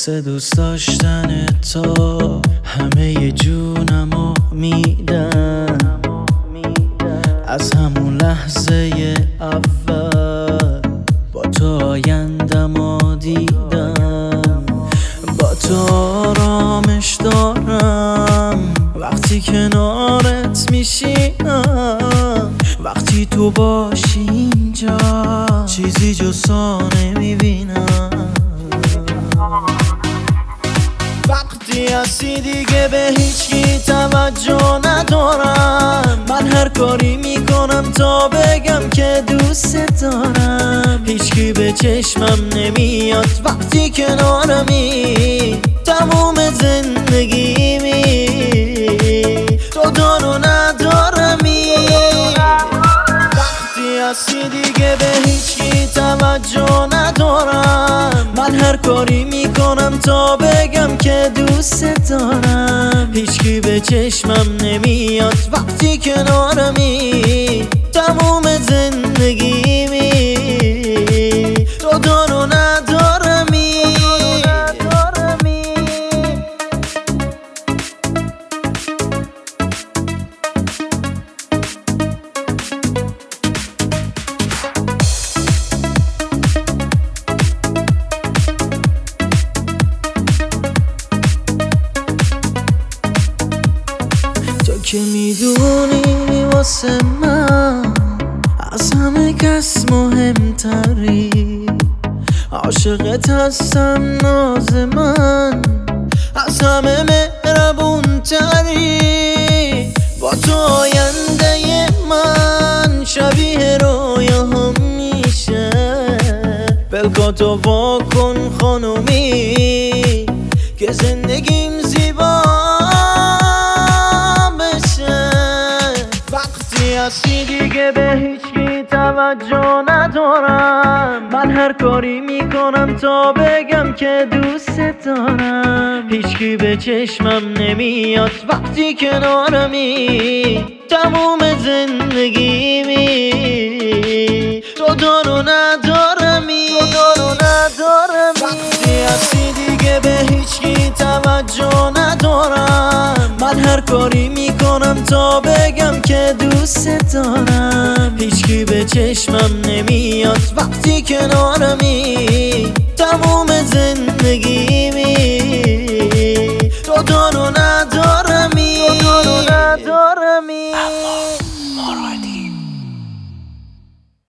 واسه دوست داشتن تو همه جونمو میدم. از همون لحظه اول با تو آیندمو دیدم. با تو آرامش دارم وقتی کنارت میشینم. وقتی تو باشی اینجا چیزی جز تو نمیبینم. وقتی هستی دیگه به هیچکی توجه ندارم. من هر کاری میکنم تا بگم که دوست دارم. هیچکی به چشمم نمیاد وقتی کنارمی. تموم زندگیمی تو دارو ندارمی. وقتی هستی دیگه به هیچکی توجه ندارم. من هر کاری میکنم تا بگم که دوست دارم. هیچکی به چشمم نمیاد وقتی کنارمی. تموم زندگیمی تو دارو ندارمی. تو که میدونی واسه من از همه کس مهمتری. عاشقت هستم ناز من از همه مهربونتری. با تو آینده من شبیه رویاهم میشه. بلکاتو واکن خانومی که زندگیم زیبا بشه. وقتی هستی دیگه به هیچکی توجه ندارم. من هر کاری میکنم تا بگم که دوست دارم. هیچکی به چشمم نمیاد وقتی کنارمی. تموم زندگیمی تو دارو ندارمی. وقتی هستی دیگه به هیچکی توجه ندارم. من هر کاری میکنم تا بگم که دوست دارم. هیچکی به چشمم نمیاد وقتی کنارمی. تموم زندگیمی